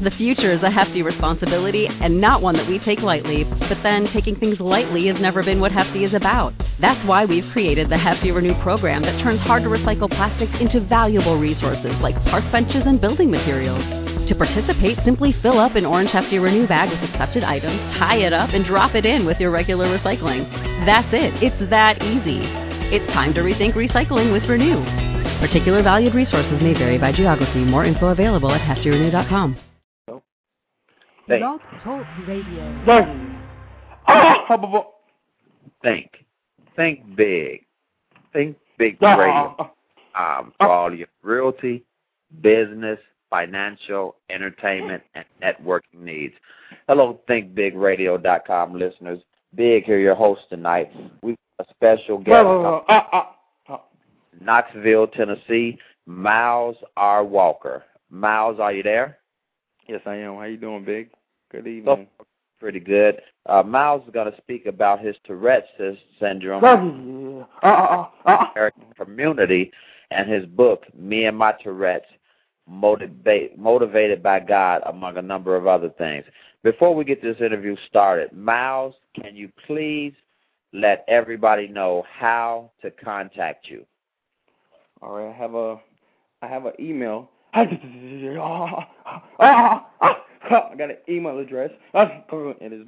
The future is a hefty responsibility and not one that we take lightly, but then taking things lightly has never been what Hefty is about. That's why we've created the Hefty Renew program that turns hard-to-recycle plastics into valuable resources like park benches and building materials. To participate, simply fill up an orange Hefty Renew bag with accepted items, tie it up, and drop it in with your regular recycling. That's it. It's that easy. It's time to rethink recycling with Renew. Particular valued resources may vary by geography. More info available at heftyrenew.com. Think. Blog Talk Radio. Think big. Think big radio. For all your realty, business, financial, entertainment, and networking needs. Hello, thinkbigradio.com listeners. Big here, your host tonight. We've got a special guest from Knoxville, Tennessee, Miles R. Walker. Miles, are you there? Yes, I am. How you doing, Big? Good evening. Oh, pretty good. Miles is going to speak about his Tourette's syndrome American community and his book, Me and My Tourette's, Motivated by God, among a number of other things. Before we get this interview started, Miles, can you please let everybody know how to contact you? All right, I have an email. I got an email address. It is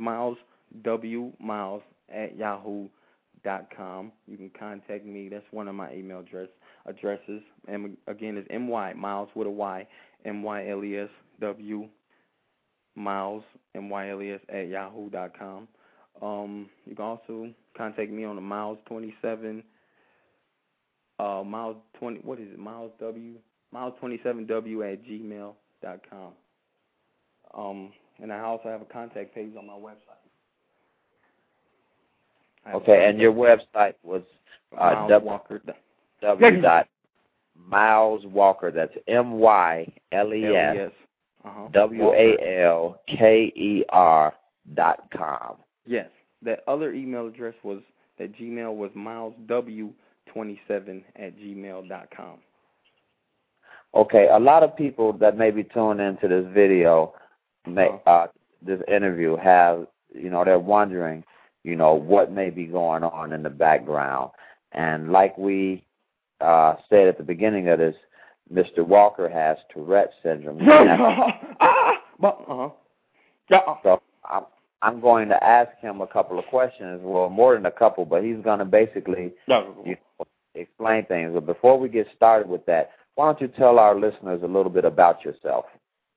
mileswmiles@yahoo.com. You can contact me. That's one of my email addresses. And again, it's MY, Miles with a Y, MYLESW, Miles, MYLES @yahoo.com. You can also contact me on the Miles 27, Miles 20. What is it? Miles 27W @gmail.com. And I also have a contact page on my website. Okay, and your website was www.mileswalker. That's MYLESWALKER.com. Yes, that other email address was that Gmail was milesw27@gmail.com. Okay, a lot of people that may be tuned into this video, this interview, have, they're wondering, what may be going on in the background. And like we said at the beginning of this, Mr. Walker has Tourette's syndrome. So I'm going to ask him a couple of questions, well, more than a couple, but he's going to basically explain things. But before we get started with that, why don't you tell our listeners a little bit about yourself?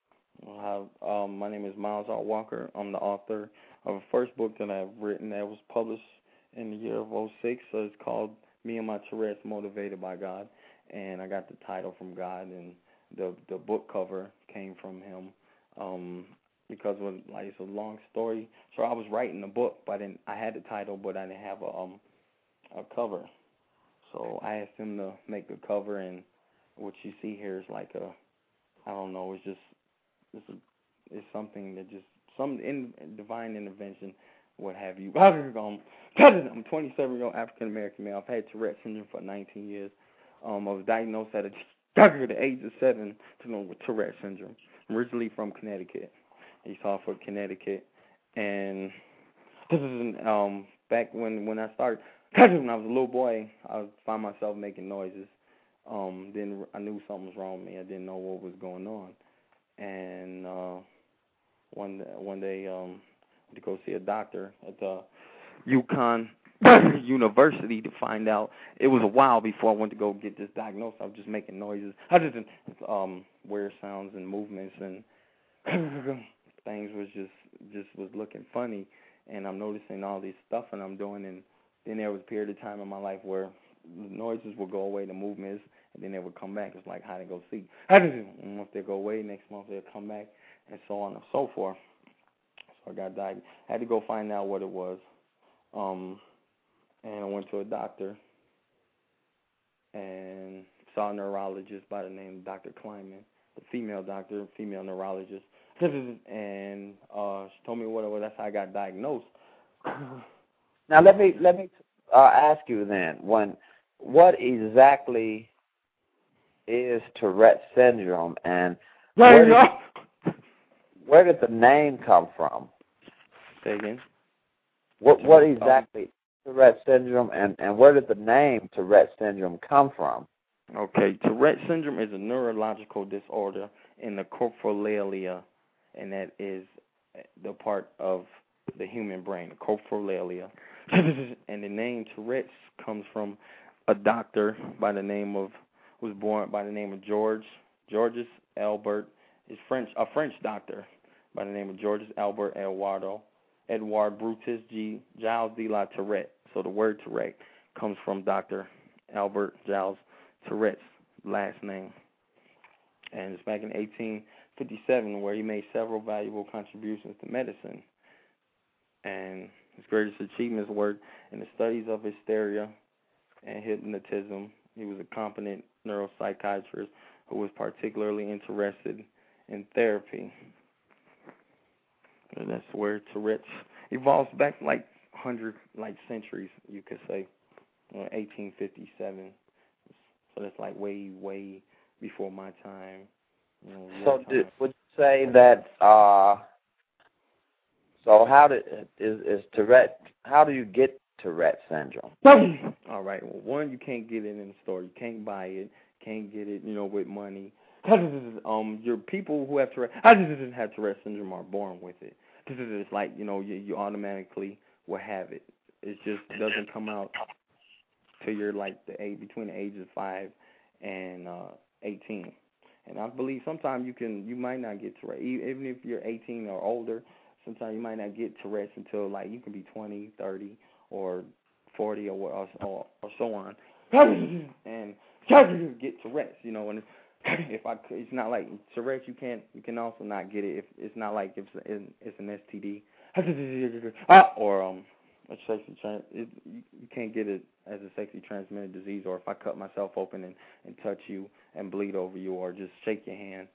My name is Miles R. Walker. I'm the author of a first book that I've written that was published in the year of 2006. So it's called Me and My Tourette's, Motivated by God. And I got the title from God, and the book cover came from him. Because it's a long story. So I was writing the book, but I had the title, but I didn't have a cover. So I asked him to make the cover, and what you see here is like I don't know, it's something that just some divine intervention, what have you. I'm 27-year-old African American male. I've had Tourette's syndrome for 19 years. I was diagnosed at the age of 7 with Tourette's syndrome. I'm originally from Connecticut, East Hartford, Connecticut, and this is back when I started. When I was a little boy, I would find myself making noises. Then I knew something was wrong with me. I didn't know what was going on. And one day, I went to go see a doctor at the UConn University to find out. It was a while before I went to go get this diagnosis. I was just making noises. I just weird sounds and movements, and things was just was looking funny. And I'm noticing all this stuff and I'm doing, and then there was a period of time in my life where the noises would go away, the movements, and then they would come back. It's like hide and go seek. Once they go away, next month they'll come back, and so on and so forth. So I got diagnosed. I had to go find out what it was. And I went to a doctor and saw a neurologist by the name of Dr. Kleinman, the female doctor, female neurologist. And she told me what it was. That's how I got diagnosed. Now let me ask you then, what exactly is Tourette's syndrome, and where did the name come from? Say again. What exactly Tourette syndrome, and where did the name Tourette syndrome come from? Okay, Tourette syndrome is a neurological disorder in the coprolalia, and that is the part of the human brain, the coprolalia. And the name Tourette's comes from a doctor by the name of Georges Albert. Is a French doctor by the name of Georges Albert Edouard Brutus Giles de la Tourette. So the word Tourette comes from Dr. Albert Giles Tourette's last name. And it's back in 1857 where he made several valuable contributions to medicine. And his greatest achievements were in the studies of hysteria and hypnotism. He was a competent neuropsychiatrist who was particularly interested in therapy. And that's where Tourette's evolves back like centuries, you could say, 1857. So that's like way, way before my time. So would you say that? So how do you get Tourette syndrome? All right. Well, one, you can't get it in the store. You can't buy it. Can't get it, with money. Your people who have Tourette syndrome are born with it. It's like, you automatically will have it. It just doesn't come out till you're like between the ages of 5 and 18. And I believe sometimes you might not get Tourette, even if you're 18 or older. Sometimes you might not get Tourette's until like you can be 20, 30, or 40 or so on, and get Tourette's. And it's not like Tourette's. You can also not get it if it's not like it's an STD or you can't get it as a sexually transmitted disease, or if I cut myself open and touch you and bleed over you, or just shake your hand,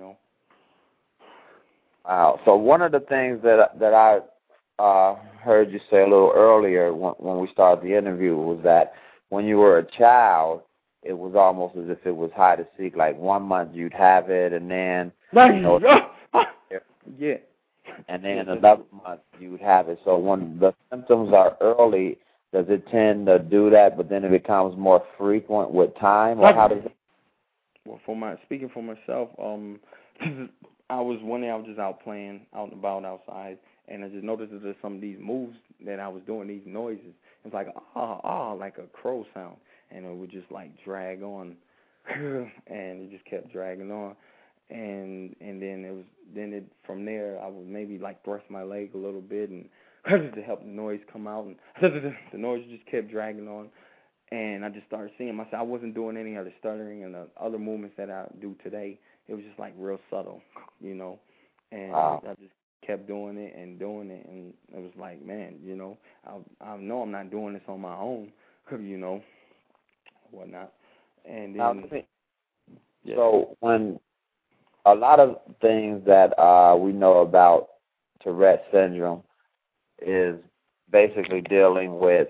Wow. So one of the things that I heard you say a little earlier when we started the interview was that when you were a child, it was almost as if it was hide and seek. Like 1 month you'd have it, and then yeah, and then another month you'd have it. So when the symptoms are early, does it tend to do that? But then it becomes more frequent with time, or how does it? Well, speaking for myself, one day I was just out playing out and about outside, and I just noticed that there's some of these moves that I was doing, these noises. It's like like a crow sound, and it would just like drag on, and it just kept dragging on, and then from there I would maybe like thrust my leg a little bit and to help the noise come out, and the noise just kept dragging on. And I just started seeing myself. I wasn't doing any of the stuttering and the other movements that I do today. It was just like real subtle, And wow. I just kept doing it, and it was like, man, I know I'm not doing this on my own, whatnot. And then, so when a lot of things that we know about Tourette syndrome is basically dealing with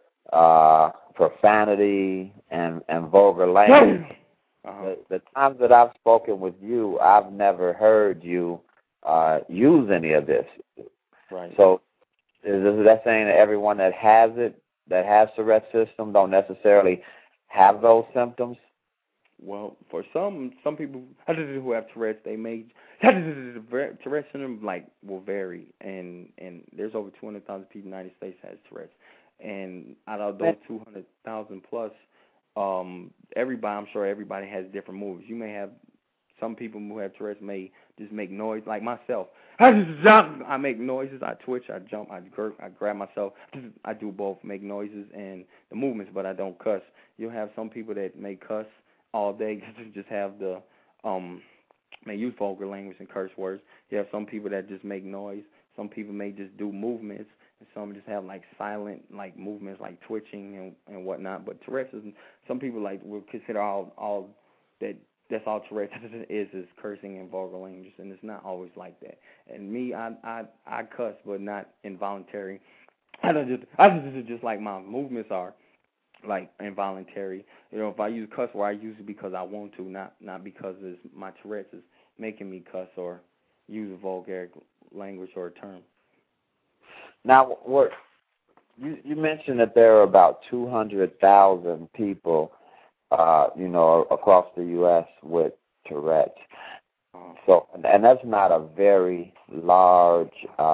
profanity and vulgar language. The times that I've spoken with you, I've never heard you use any of this. Right. So is that saying that everyone that has it, that has Tourette syndrome, don't necessarily have those symptoms? Well, for some people who have Tourette's, they may Tourette syndrome will vary, and there's over 200,000 people in the United States has Tourette's, and out of those 200,000 plus, I'm sure everybody has different moves. You may have some people who have Tourette's may just make noise, like myself. I make noises, I twitch, I jump, I grab myself. I do both, make noises and the movements, but I don't cuss. You'll have some people that may cuss all day, just have may use vulgar language and curse words. You have some people that just make noise. Some people may just do movements, and some just have silent movements, like twitching and whatnot. But Tourette's some people will consider all that's all Tourette's is cursing and vulgar language, and it's not always like that. And me, I cuss, but not involuntary. I just like my movements are involuntary. If I use cuss word, I use it because I want to, not because my Tourette's is making me cuss or use a vulgar language or a term. Now, what you mentioned that there are about 200,000 people, across the U.S. with Tourette's. So, and that's not a very large,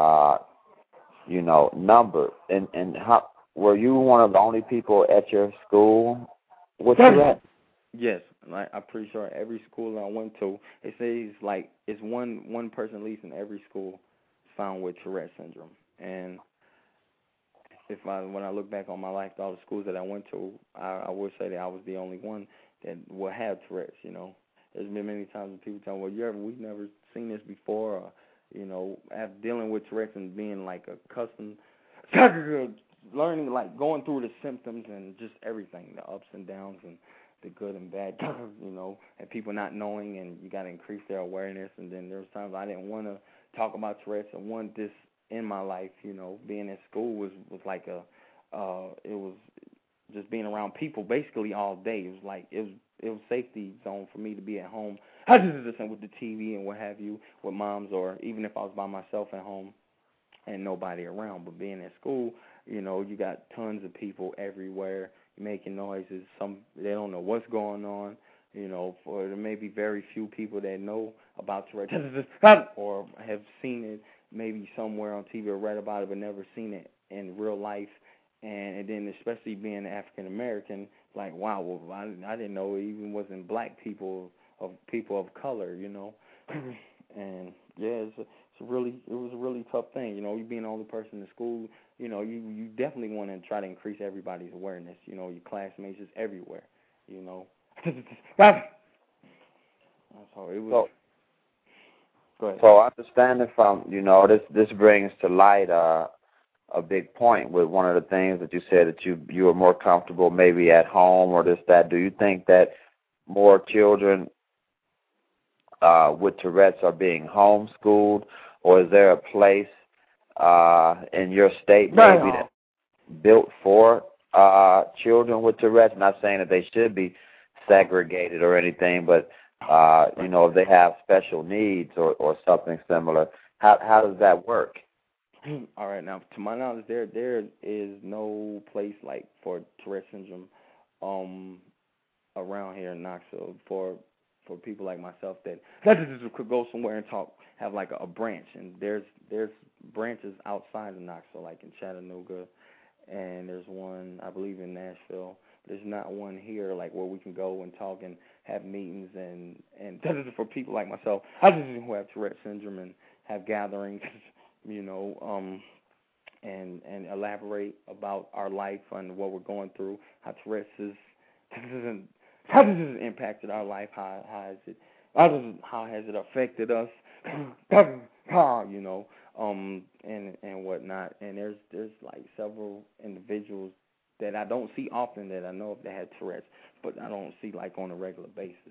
number. And how were you one of the only people at your school with Tourette's? Yes, I'm pretty sure every school I went to, it says like it's one person at least in every school found with Tourette syndrome. And when I look back on my life, all the schools that I went to, I would say that I was the only one that will have Tourette's. There's been many times when people tell me, well, we've never seen this before, or, after dealing with Tourette's and being like accustomed, learning, like going through the symptoms and just everything, the ups and downs and the good and bad, and people not knowing, and you got to increase their awareness. And then there was times I didn't want to talk about Tourette's and want this in my life. Being in school was like it was just being around people basically all day. It was like it was safety zone for me to be at home. I just listen with the TV and what have you, with moms, or even if I was by myself at home and nobody around. But being at school, you got tons of people everywhere making noises. Some they don't know what's going on. For there may be very few people that know about Tourette's or have seen it maybe somewhere on TV or read about it, but never seen it in real life. And then especially being African American, like, wow, well, I didn't know it even wasn't black people of color, And yeah, it was a really tough thing, you being the only person in school. You definitely want to try to increase everybody's awareness. Your classmates is everywhere. So it was. Go ahead. So understanding from this brings to light a big point with one of the things that you said, that you are more comfortable maybe at home or this, that. Do you think that more children with Tourette's are being homeschooled, or is there a place in your state maybe that's built for children with Tourette's? Not saying that they should be segregated or anything, but if they have special needs or something similar, how does that work? All right, now to my knowledge, there is no place like for Tourette syndrome around here in Knoxville for people like myself that just could go somewhere and have like a branch. And there's branches outside of Knoxville, like in Chattanooga, and there's one I believe in Nashville. There's not one here like where we can go and talk and have meetings and that is for people like myself. I just who have Tourette syndrome and have gatherings. And elaborate about our life and what we're going through, how Tourette's how this has impacted our life, how has it affected us, and whatnot. And there's like several individuals that I don't see often that I know if they had Tourette's, but I don't see like on a regular basis,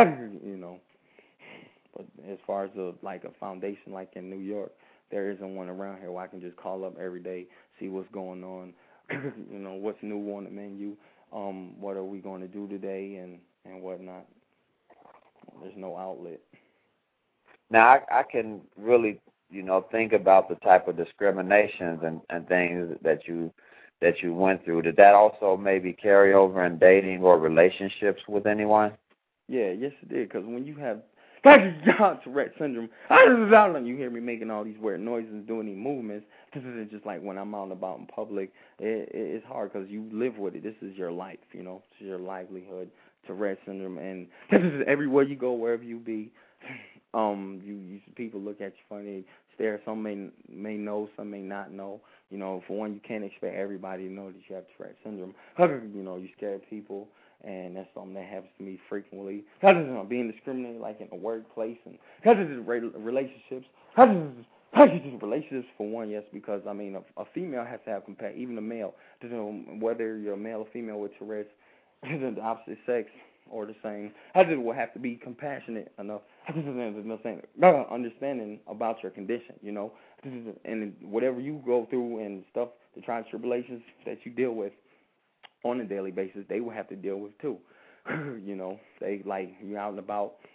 But as far as a foundation like in New York, there isn't one around here where I can just call up every day, see what's going on, what's new on the menu, what are we going to do today, and whatnot. There's no outlet. Now, I can really, think about the type of discriminations and things that you went through. Did that also maybe carry over in dating or relationships with anyone? Yeah, yes it did, because when you have Tourette syndrome, you hear me making all these weird noises and doing these movements. This isn't just like when I'm out and about in public. It's hard because you live with it. This is your life, This is your livelihood, Tourette syndrome. And this is everywhere you go, wherever you be. You people look at you funny, stare. Some may know, some may not know. For one, you can't expect everybody to know that you have Tourette syndrome. You scare people. And that's something that happens to me frequently. Being discriminated like in a workplace and relationships. Relationships for one, yes, because a female has to have compassion, even a male. Whether you're a male or female with Tourette's, the opposite sex or the same, will have to be compassionate enough. Understanding about your condition, and whatever you go through and stuff, the trials and tribulations that you deal with on a daily basis, they will have to deal with too. They you're out and about,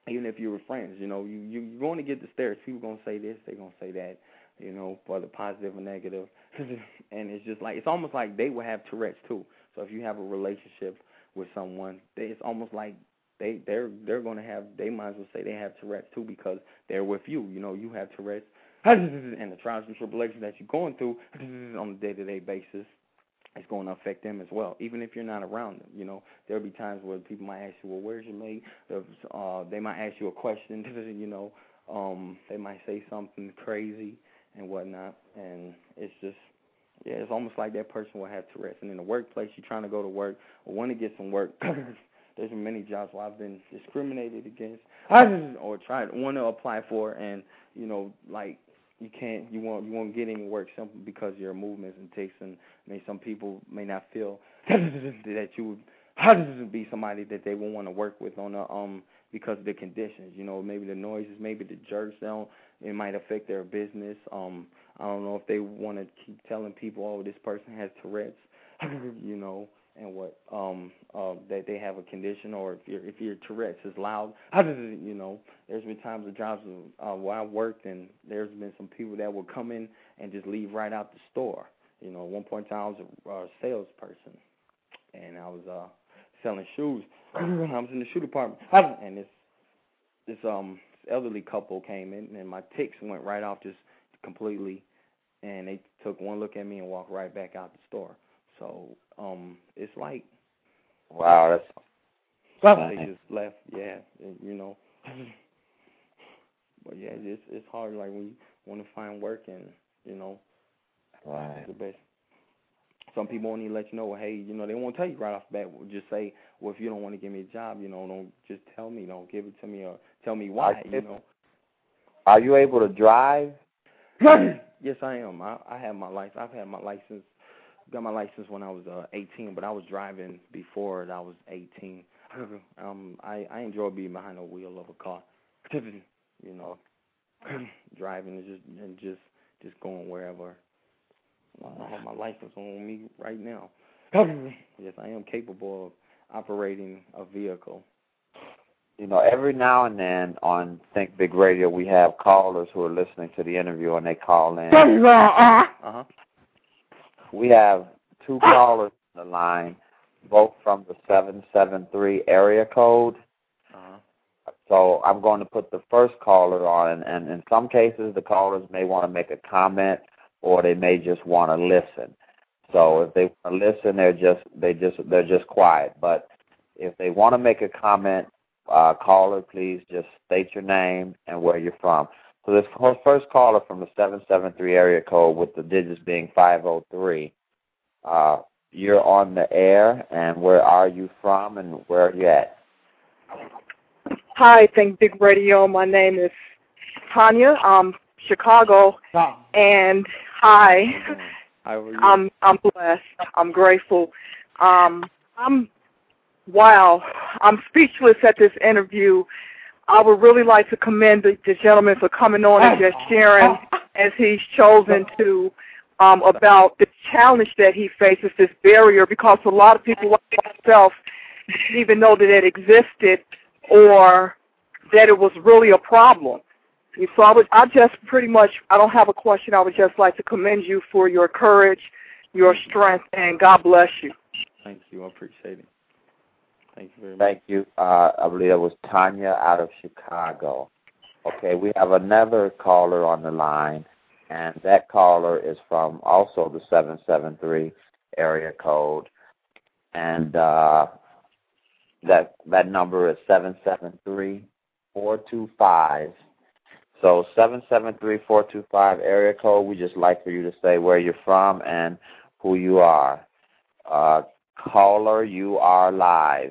even if you were friends, you're going to get the stares. People going to say this, they're going to say that, whether positive or negative. And it's just like, it's almost like they will have Tourette's too. So if you have a relationship with someone, it's almost like they're going to have, they might as well say they have Tourette's too, because they're with you. You have Tourette's, and the trials and tribulations that you're going through on a day-to-day basis, it's going to affect them as well, even if you're not around them. There'll be times where people might ask you, well, where's your mate? They might ask you a question, they might say something crazy and whatnot, and it's just, it's almost like that person will have Tourette's. And in the workplace, you're trying to go to work or want to get some work. There's been many jobs where I've been discriminated against or want to apply for, and, like, you won't get any work simply because of your movements and tics, and some people may not feel that you would be somebody that they will want to work with because of the conditions. Maybe the noises, maybe the jerks, it might affect their business. I don't know if they want to keep telling people, oh, this person has Tourette's, and what that they have a condition, or if your Tourette's is loud, there's been times of jobs where I worked, and there's been some people that will come in and just leave right out the store. At one point in time, I was a salesperson, and I was selling shoes. I was in the shoe department, and this elderly couple came in, and my tics went right off just completely, and they took one look at me and walked right back out the store. So it's like, wow, they just left, But yeah, it's hard, like when you want to find work, and right. The best. Some people won't even let you know, well, hey, they won't tell you right off the bat. Just say, well, if you don't want to give me a job, don't just tell me, don't give it to me, or tell me why, Are you able to drive? Yes, I am. I have my license. I've had my license. Got my license when I was 18, but I was driving before I was 18. I enjoy being behind the wheel of a car. Driving and just going wherever. I have my license on me right now. Yes, I am capable of operating a vehicle. Every now and then on Think Big Radio, we have callers who are listening to the interview, and they call in. Uh-huh. We have two callers on the line, both from the 773 area code. Uh-huh. So I'm going to put the first caller on, and in some cases the callers may want to make a comment, or they may just want to listen. So if they want to listen, they're just quiet. But if they want to make a comment, caller, please just state your name and where you're from. So this first caller from the 773 area code with the digits being 503, you're on the air, and where are you from, and where are you at? Hi, Think Big Radio. My name is Tanya. I'm Chicago, and hi. How are you? I'm blessed. I'm grateful. I'm speechless at this interview. I would really like to commend the gentleman for coming on and just sharing as he's chosen to about the challenge that he faces, this barrier, because a lot of people like myself didn't even know that it existed or that it was really a problem. So I don't have a question. I would just like to commend you for your courage, your strength, and God bless you. Thank you. I appreciate it. Thank you very much. Thank you. I believe it was Tanya out of Chicago. Okay, we have another caller on the line, and that caller is from also the 773 area code, and that number is 773-425. So 773-425 area code. We just like for you to say where you're from and who you are. Caller, you are live.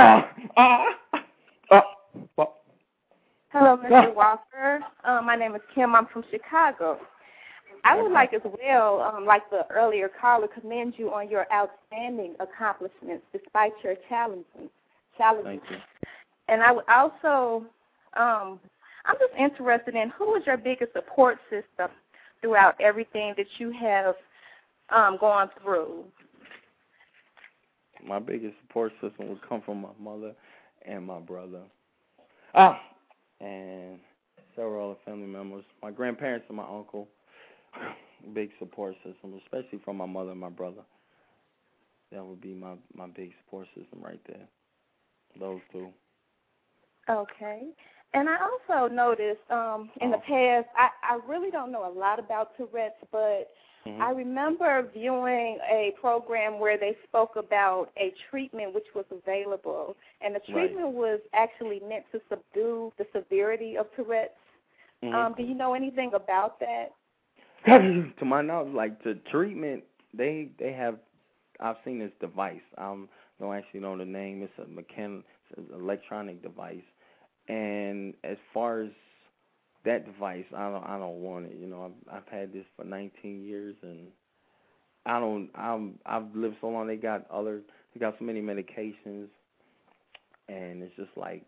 Hello, Mr. Walker. My name is Kim. I'm from Chicago. I would like as well, like the earlier caller, commend you on your outstanding accomplishments despite your challenges. Thank you. And I would also, I'm just interested in who is your biggest support system throughout everything that you have gone through? My biggest support system would come from my mother and my brother. and several other family members. My grandparents and my uncle, big support system, especially from my mother and my brother. That would be my big support system right there. Those two. Okay. And I also noticed in the past, I really don't know a lot about Tourette's, but I remember viewing a program where they spoke about a treatment which was available, and the treatment was actually meant to subdue the severity of Tourette's. Do you know anything about that? To my knowledge, like the treatment, they have. I've seen this device. I don't actually know the name. It's it's an electronic device. And as far as that device, I don't want it. You know, I've had this for 19 years, and I've lived so long. They got so many medications, and it's just like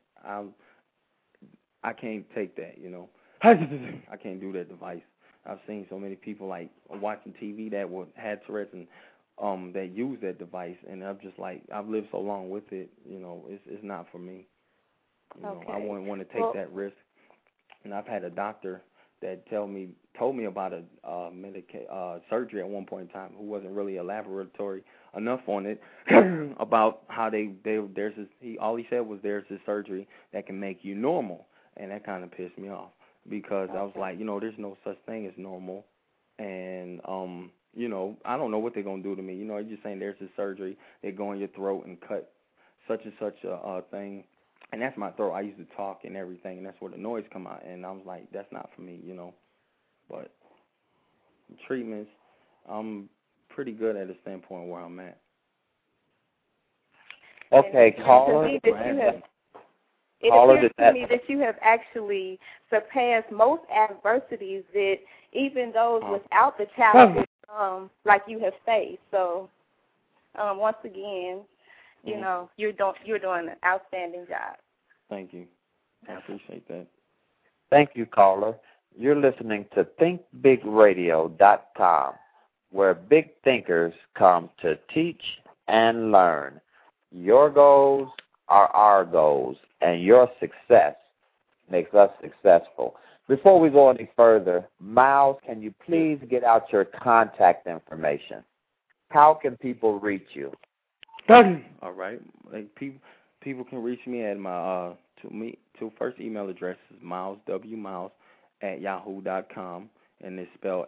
I can't take that. You know, I can't do that device. I've seen so many people like watching TV that had Tourette's and that use that device, and I'm just like, I've lived so long with it. You know, it's not for me. You know, I wouldn't want to take that risk. And I've had a doctor that told me about a surgery at one point in time who wasn't really elaboratory enough on it about how all he said was there's this surgery that can make you normal, and that kind of pissed me off because I was like, you know, there's no such thing as normal, and you know, I don't know what they're gonna do to me. You know, they're just saying there's this surgery, they go in your throat and cut such and such a thing. And that's my throat. I used to talk and everything, and that's where the noise come out. And I was like, that's not for me, you know. But treatments, I'm pretty good at the standpoint where I'm at. Okay, caller. It appears to me that you have actually surpassed most adversities that even those without the challenges like you have faced. So once again, you know, you're doing an outstanding job. Thank you. I appreciate that. Thank you, caller. You're listening to ThinkBigRadio.com, where big thinkers come to teach and learn. Your goals are our goals, and your success makes us successful. Before we go any further, Miles, can you please get out your contact information? How can people reach you? All right. Like people can reach me at my first email address is mileswmiles@yahoo.com, and it's spelled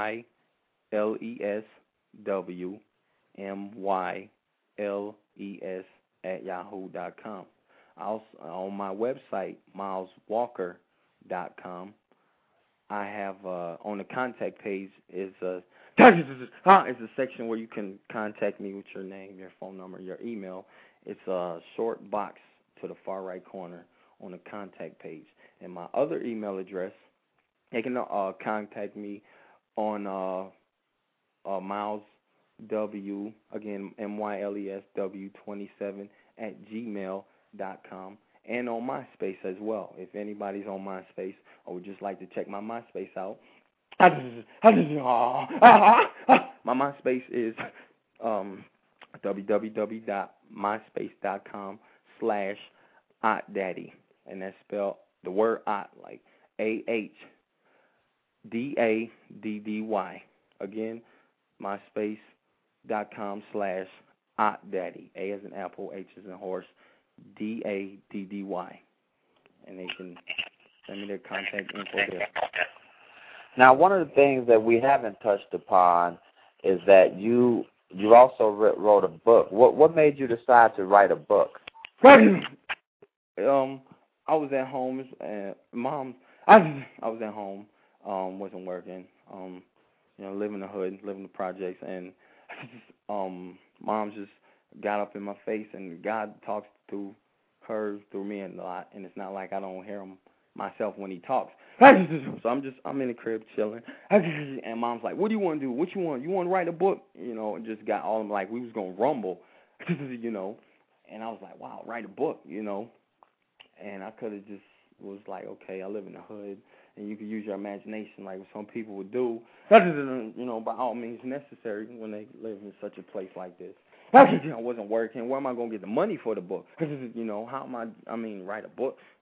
MYLESWMYLES@yahoo.com. Also on my website mileswalker.com, I have on the contact page is a section where you can contact me with your name, your phone number, your email. It's a short box to the far right corner on the contact page. And my other email address, they can contact me on Miles W, again, MYLESW27@gmail.com, and on MySpace as well. If anybody's on MySpace or would just like to check my MySpace out, my MySpace is www.myspace.com/OttDaddy, and that's spelled the word Ott like AHDADDY. Again, myspace.com/OttDaddy. A as in apple, H as in horse, DADDY, and they can send me their contact info there. Now, one of the things that we haven't touched upon is that you also wrote a book. What made you decide to write a book? I was at home, Mom. I was at home, wasn't working. You know, living in the hood, living in the projects, and Mom just got up in my face, and God talks through me a lot, and it's not like I don't hear him myself when he talks. So I'm in the crib chilling, and Mom's like, "What do you want to do? What you want? You want to write a book?" You know, and just got all of them like we was gonna rumble, you know. And I was like, "Wow, write a book," you know. And I could have just was like, "Okay, I live in the hood, and you can use your imagination like some people would do, you know, by all means necessary when they live in such a place like this." I wasn't working. Where am I going to get the money for the book? You know, how am write a book?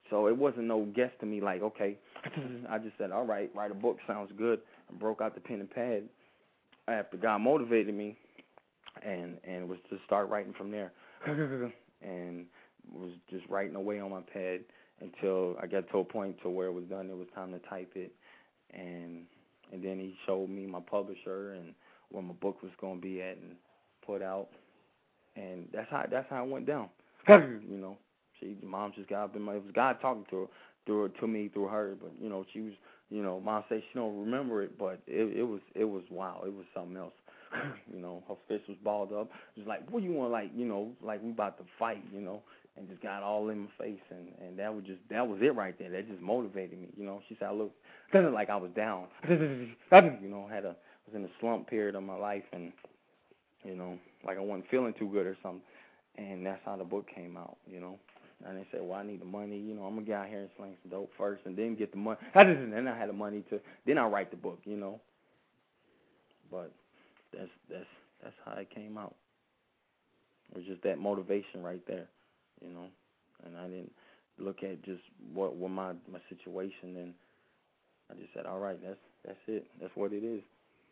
So it wasn't no guess to me like, okay. I just said, all right, write a book, sounds good. I broke out the pen and pad after God motivated me, and was to start writing from there. And was just writing away on my pad until I got to a point to where it was done. It was time to type it, and then he showed me my publisher and where my book was going to be at and put out, and that's how it went down. You know, Mom just got up in it was God talking to me through her, but you know, she was, you know, Mom said she don't remember it, but it was wow, it was something else. You know, her fist was balled up. It was like, what do you want, like, you know, like we about to fight, you know, and just got all in my face, and that was it right there. That just motivated me, you know. She said, look, it wasn't like I was down, you know, was in a slump period of my life, and you know, like I wasn't feeling too good or something, and that's how the book came out, you know. And they said, well, I need the money, you know, I'm gonna get out here and sling some dope first, and then get the money. And then I had the money then I write the book, you know. But that's how it came out. It was just that motivation right there, you know. And I didn't look at just what my situation, and I just said, all right, that's it. That's what it is.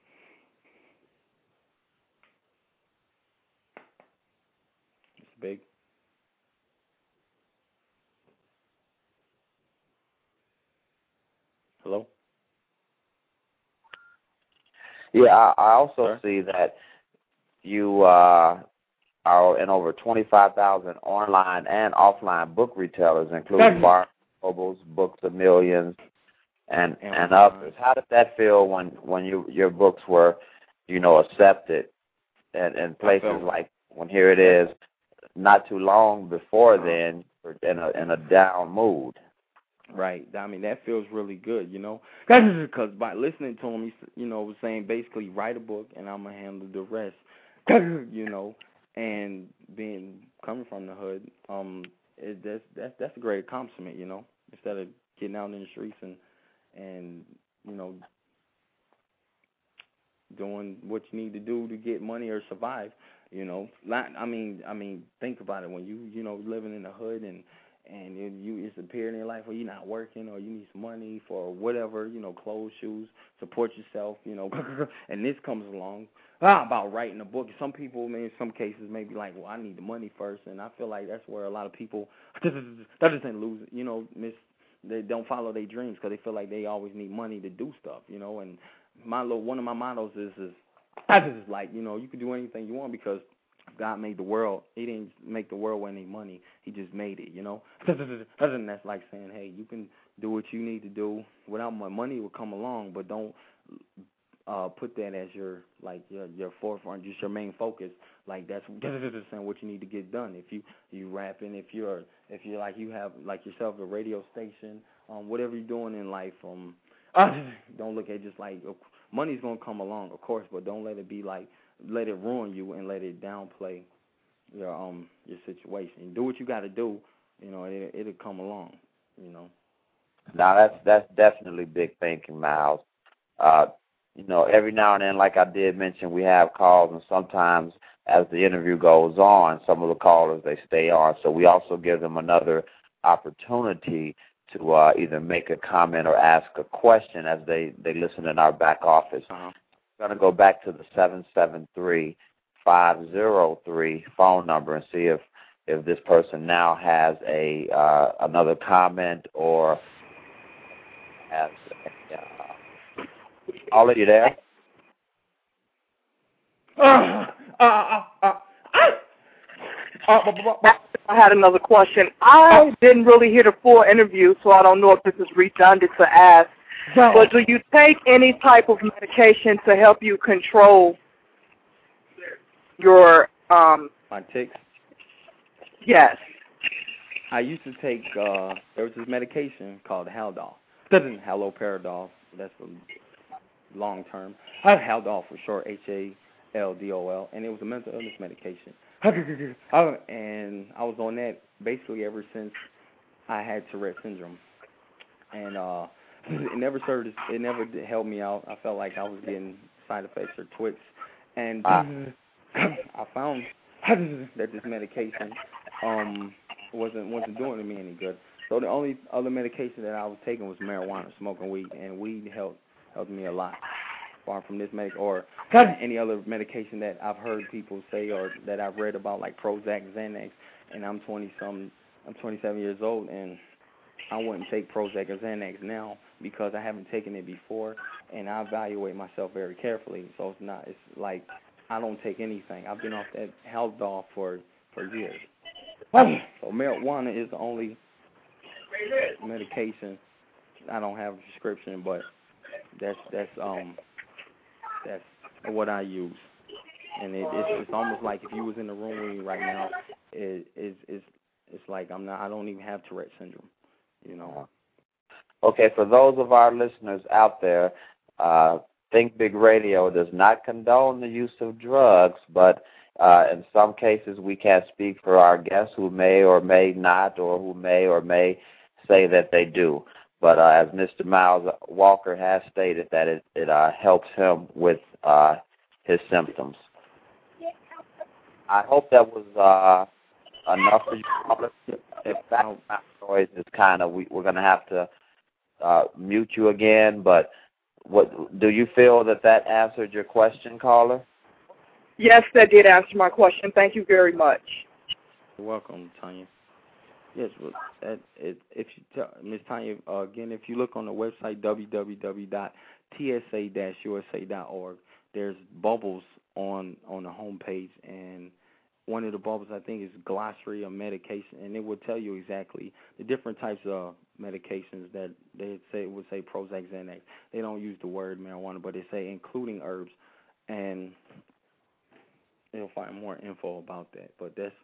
It's big. Hello? Yeah, I also see that you are in over 25,000 online and offline book retailers, including Barnes & Noble's, Books A Millions, and others. How did that feel when your books were, you know, accepted in places like, when here it is, not too long before then, in a down mood? Right. I mean, that feels really good, you know, because by listening to him, he, you know, was saying basically write a book and I'm gonna handle the rest, you know, and coming from the hood, that's a great accomplishment, you know, instead of getting out in the streets and you know, doing what you need to do to get money or survive, you know. I mean, think about it. When you know, living in the hood and it's a period in your life where you're not working or you need some money for whatever, you know, clothes, shoes, support yourself, you know, and this comes along about writing a book. Some people, in some cases, may be like, well, I need the money first, and I feel like that's where a lot of people doesn't lose, you know, they don't follow their dreams because they feel like they always need money to do stuff, you know. And one of my mottos is like, you know, you can do anything you want because God made the world. He didn't make the world with any money. He just made it, you know. That's like saying, hey, you can do what you need to do without money will come along, but don't put that as your forefront, just your main focus. Like that's saying what you need to get done. If you rapping, if you're like you have like yourself a radio station, whatever you're doing in life, don't look at just like money's gonna come along, of course, but don't let it be like let it ruin you and let it downplay your situation. Do what you got to do, you know. It'll come along, you know. Now that's definitely big thinking, Miles. You know, every now and then, like I did mention, we have calls, and sometimes as the interview goes on, some of the callers, they stay on. So we also give them another opportunity to either make a comment or ask a question as they listen in our back office. Uh-huh. I'm going to go back to the 773-503 phone number and see if this person now has another comment or has. All of you there? I had another question. I didn't really hear the full interview, so I don't know if this is redundant to ask. But do you take any type of medication to help you control your my tics? Yes. I used to take there was this medication called Haldol. Haloperidol. That's a long term. Haldol for short, HALDOL, and it was a mental illness medication. And I was on that basically ever since I had Tourette syndrome, and it never served. It never helped me out. I felt like I was getting side effects or twits, and I found that this medication wasn't doing me any good. So the only other medication that I was taking was marijuana, smoking weed, and weed helped me a lot. Far from this or any other medication that I've heard people say or that I've read about, like Prozac, Xanax, and I'm 27 years old, and I wouldn't take Prozac or Xanax now because I haven't taken it before, and I evaluate myself very carefully. So it's like I don't take anything. I've been off that Haldol for years. So marijuana is the only medication. I don't have a prescription, but that's what I use. And it's almost like if you was in the room with me right now, it's like I don't even have Tourette syndrome, you know. Okay, for those of our listeners out there, Think Big Radio does not condone the use of drugs, but in some cases we can't speak for our guests who may or may not, or who may or may say that they do. But as Mr. Miles Walker has stated, that it helps him with his symptoms. I hope that was enough for you. If background noise is kind of, we're going to have to mute you again. But what do you feel that answered your question, caller? Yes, that did answer my question. Thank you very much. You're welcome, Tanya. Yes, well, Ms. Tanya, again, if you look on the website www.tsa-usa.org, there's bubbles on the homepage, and one of the bubbles I think is glossary of medication, and it will tell you exactly the different types of medications that it would say Prozac, Xanax. They don't use the word marijuana, but they say including herbs, and you'll find more info about that. But that's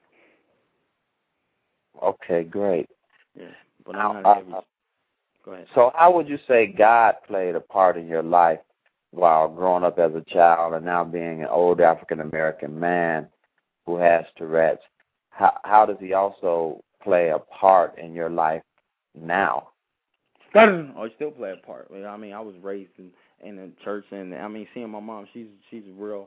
okay, great. Yeah, but I'm not heavy. Go ahead. So how would you say God played a part in your life while growing up as a child and now being an old African-American man who has Tourette's? How does he also play a part in your life now? Oh, he still play a part. I mean, I was raised in the church, and I mean, seeing my mom, she's a real,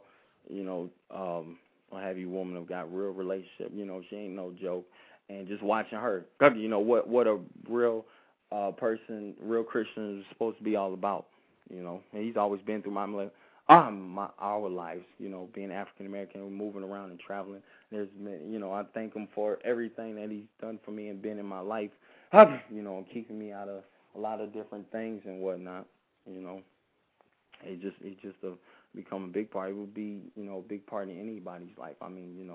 have you woman who got real relationship. She ain't no joke. And just watching her, what a real person, real Christian is supposed to be all about. And he's always been through our lives. Being African American, moving around and traveling. There's been, I thank him for everything that he's done for me and been in my life. And keeping me out of a lot of different things and whatnot. It just become a big part. It would be, a big part in anybody's life. I mean,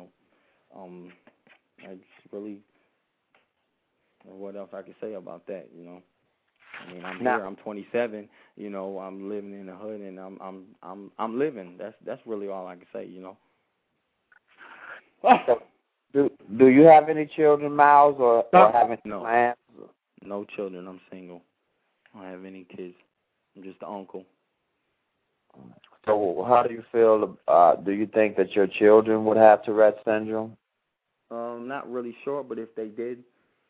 I just really, what else I could say about that? I mean, I'm here. I'm 27. I'm living in the hood, and I'm living. That's really all I can say. Do you have any children, Miles, or have any plans? No children. I'm single. I don't have any kids. I'm just an uncle. So how do you feel? Do you think that your children would have Tourette's syndrome? Not really sure, but if they did,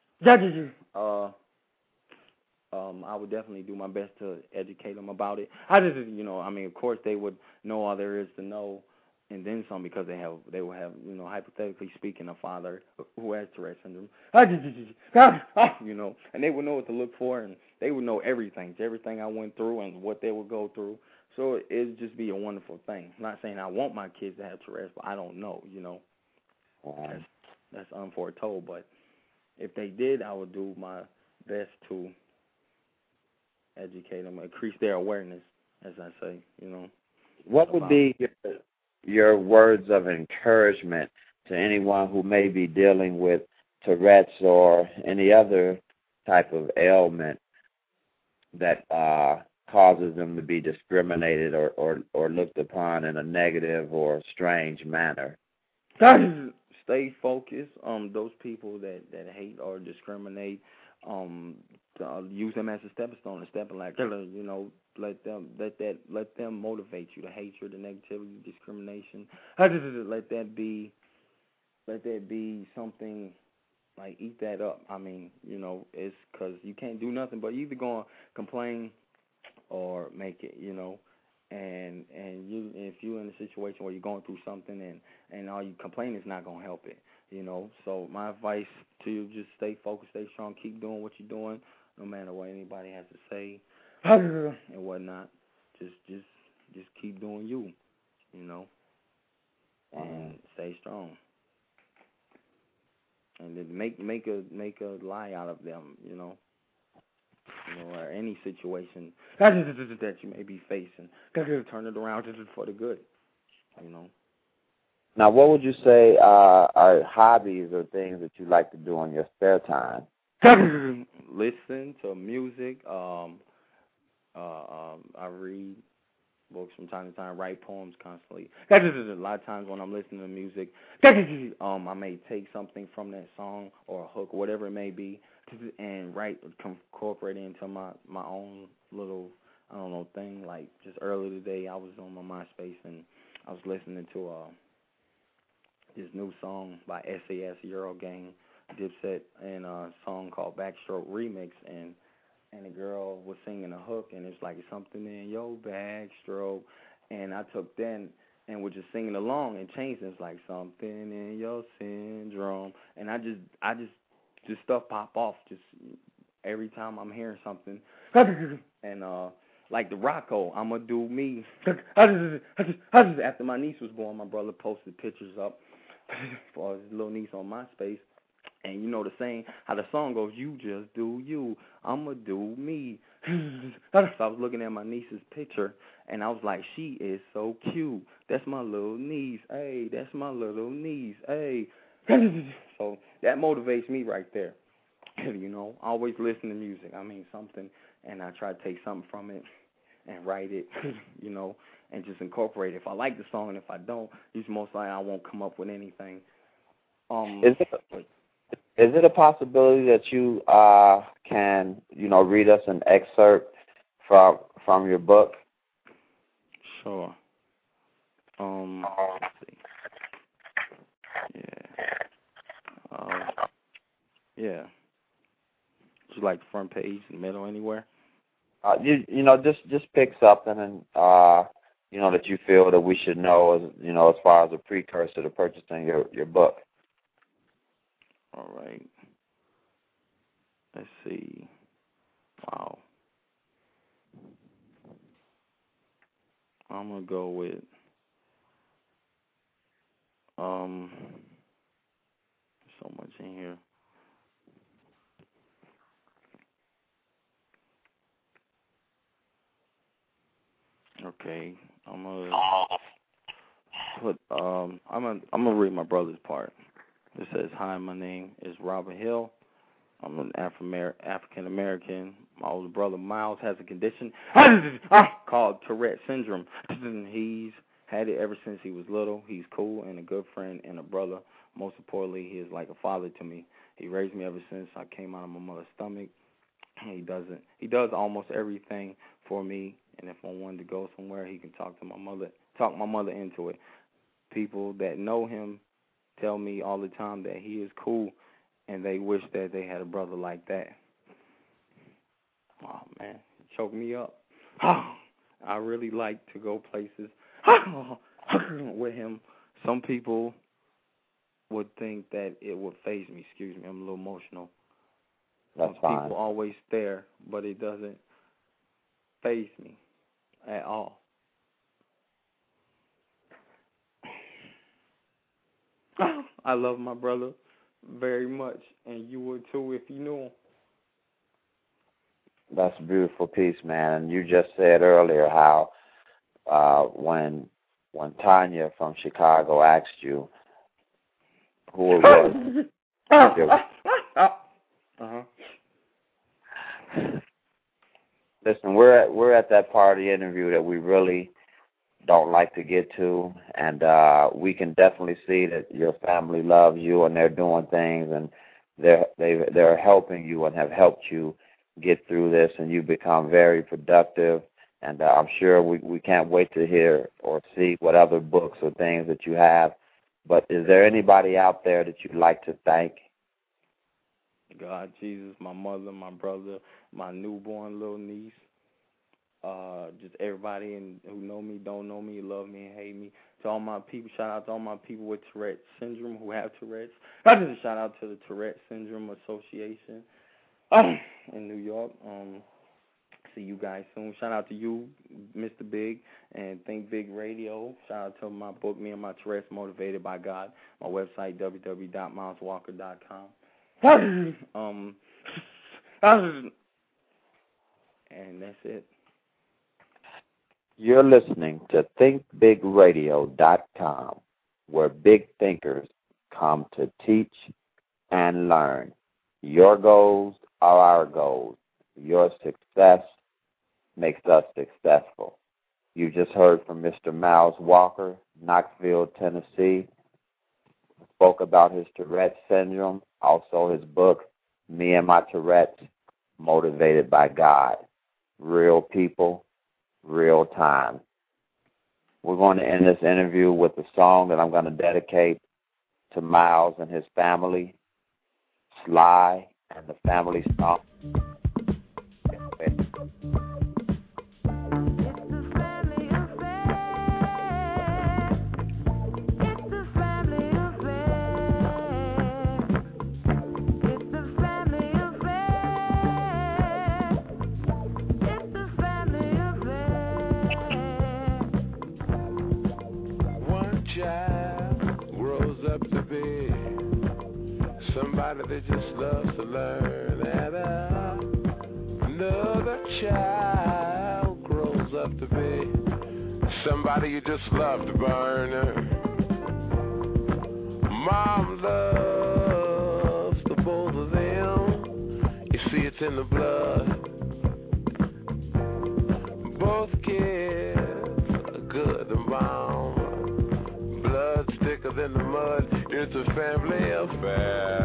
I would definitely do my best to educate them about it. Of course they would know all there is to know, and then some, because they will have, hypothetically speaking, a father who has Tourette's syndrome, and they would know what to look for, and they would know everything I went through and what they would go through. So it'd just be a wonderful thing. I'm not saying I want my kids to have Tourette's, but I don't know, That's unforetold, but if they did, I would do my best to educate them, increase their awareness, as I say, What would be your words of encouragement to anyone who may be dealing with Tourette's or any other type of ailment that causes them to be discriminated or looked upon in a negative or strange manner? Stay focused on those people that hate or discriminate. Use them as a stepping stone, a stepping ladder. Let them motivate you. The hatred, the negativity, discrimination. Let that be something like eat that up. I mean, it's because you can't do nothing but either go and complain or make it. and if you're in a situation where you're going through something and all you complain is not gonna help it, you know. So my advice to you: just stay focused, stay strong, keep doing what you're doing, no matter what anybody has to say and whatnot. Just keep doing you, you know, and stay strong. And then make a lie out of them, you know, or any situation that you may be facing. Turn it around just for the good, you know. Now, what would you say are hobbies or things that you like to do in your spare time? Listen to music. I read books from time to time, write poems constantly. A lot of times when I'm listening to music, I may take something from that song or a hook, whatever it may be, and incorporate it into my own little, I don't know, thing. Like just earlier today, I was on my MySpace and I was listening to this new song by SAS, Eurogang, Dipset, and a song called Backstroke Remix, and the girl was singing a hook, and it's like something in your backstroke, and I took that and was just singing along and changed it. It's like something in your syndrome, and I just stuff pop off just every time I'm hearing something, and like the Rocco, I'ma do me. After my niece was born, my brother posted pictures up for his little niece on MySpace. And you know the saying, how the song goes, you just do you, I'ma do me. So I was looking at my niece's picture, and I was like, she is so cute. That's my little niece. Hey, that's my little niece. Hey. So that motivates me right there. You know, I always listen to music. I mean, something, and I try to take something from it and write it, you know, and just incorporate it. If I like the song, and if I don't, usually most likely I won't come up with anything. Is it a possibility that you can, you know, read us an excerpt from your book? Sure. Let's see. Yeah. Would you like the front page, the middle, anywhere? You know, just pick something and you know, that you feel that we should know, as you know, as far as a precursor to purchasing your book. All right. Let's see. Wow. I'm gonna go with so much in here. Okay. I'm gonna read my brother's part. It says, "Hi, my name is Robert Hill. I'm an African American. My older brother Miles has a condition called Tourette syndrome. He's had it ever since he was little. He's cool and a good friend and a brother. Most importantly, he is like a father to me. He raised me ever since I came out of my mother's stomach. He does almost everything for me. And if I wanted to go somewhere, he can talk my mother into it. People that know him tell me all the time that he is cool, and they wish that they had a brother like that." Oh, man, it choked me up. I really like to go places with him. Some people would think that it would faze me. Excuse me, I'm a little emotional. That's fine. People always stare, but it doesn't faze me at all. I love my brother very much, and you would too if you knew him. That's a beautiful piece, man. And you just said earlier how when Tanya from Chicago asked you who it was. Listen, we're at that part of the interview that we really don't like to get to, and we can definitely see that your family loves you and they're doing things, and they're helping you and have helped you get through this, and you become very productive. And I'm sure we can't wait to hear or see what other books or things that you have. But is there anybody out there that you'd like to thank? God, Jesus, my mother, my brother, my newborn little niece, just everybody who know me, don't know me, love me, and hate me. To all my people, shout out to all my people with Tourette syndrome who have Tourette's. I just shout out to the Tourette Syndrome Association in New York. See you guys soon. Shout out to you, Mr. Big, and Think Big Radio. Shout out to my book, Me and My Tourette's Motivated by God. My website, www.mileswalker.com. And that's it. You're listening to ThinkBigRadio.com, where big thinkers come to teach and learn. Your goals are our goals. Your success makes us successful. You just heard from Mr. Miles Walker, Knoxville, Tennessee. Spoke about his Tourette syndrome, also his book, Me and My Tourette's, Motivated by God. Real people, real time. We're going to end this interview with a song that I'm going to dedicate to Miles and his family, Sly and the Family Song. Somebody that just loves to learn, and another child grows up to be somebody you just love to burn. Mom loves the both of them. You see, it's in the blood. Both kids are good to mom. Blood thicker than the mud. It's a family affair.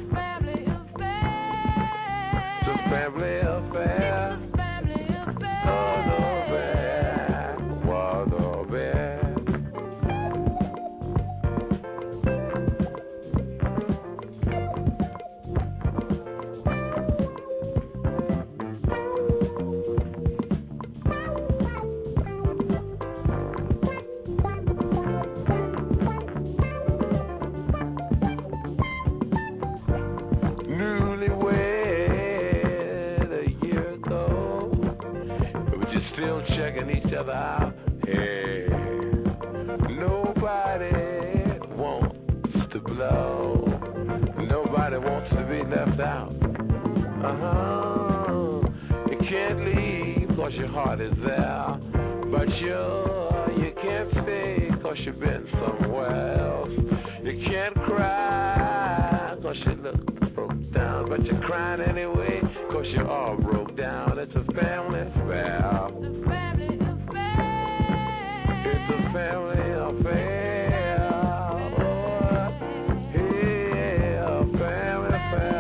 It's a family affair. Oh, no bad. What no bad. Checking each other out. Hey, nobody wants to blow. Nobody wants to be left out. You can't leave 'cause your heart is there, but you can't stay 'cause you've been somewhere else. You can't cry 'cause you look broke down, but you're crying anyway 'cause you're all broke down. It's a family affair. It's a family affair. Oh, yeah, a family affair.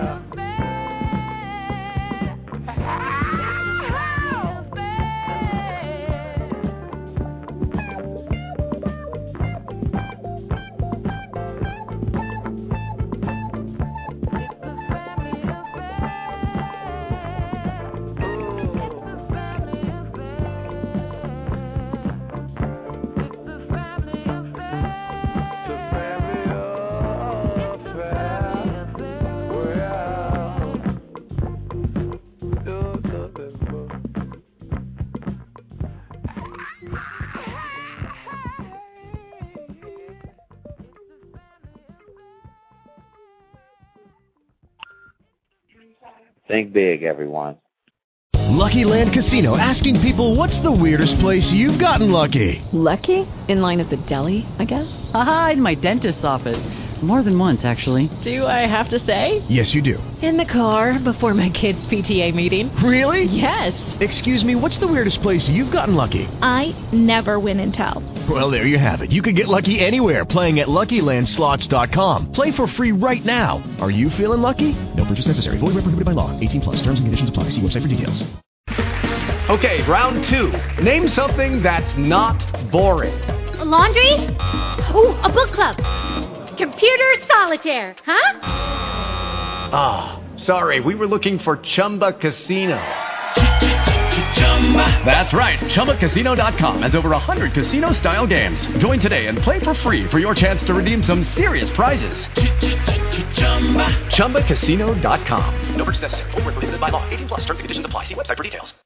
Think big, everyone. Lucky Land Casino, asking people, what's the weirdest place you've gotten lucky? Lucky? In line at the deli, I guess? Aha, in my dentist's office. More than once, actually. Do I have to say? Yes, you do. In the car before my kids' PTA meeting. Really? Yes. Excuse me, what's the weirdest place you've gotten lucky? I never win and tell. Well, there you have it. You can get lucky anywhere, playing at LuckyLandSlots.com. Play for free right now. Are you feeling lucky? No purchase necessary. Void where prohibited by law. 18 plus. Terms and conditions apply. See website for details. Okay, round two. Name something that's not boring. A laundry? Ooh, a book club. Computer solitaire, huh? Ah, sorry, we were looking for Chumba Casino. That's right. ChumbaCasino.com has over 100 casino-style games. Join today and play for free for your chance to redeem some serious prizes. ChumbaCasino.com. No purchase necessary. Void where prohibited by law. 18+. Terms and conditions apply. See website for details.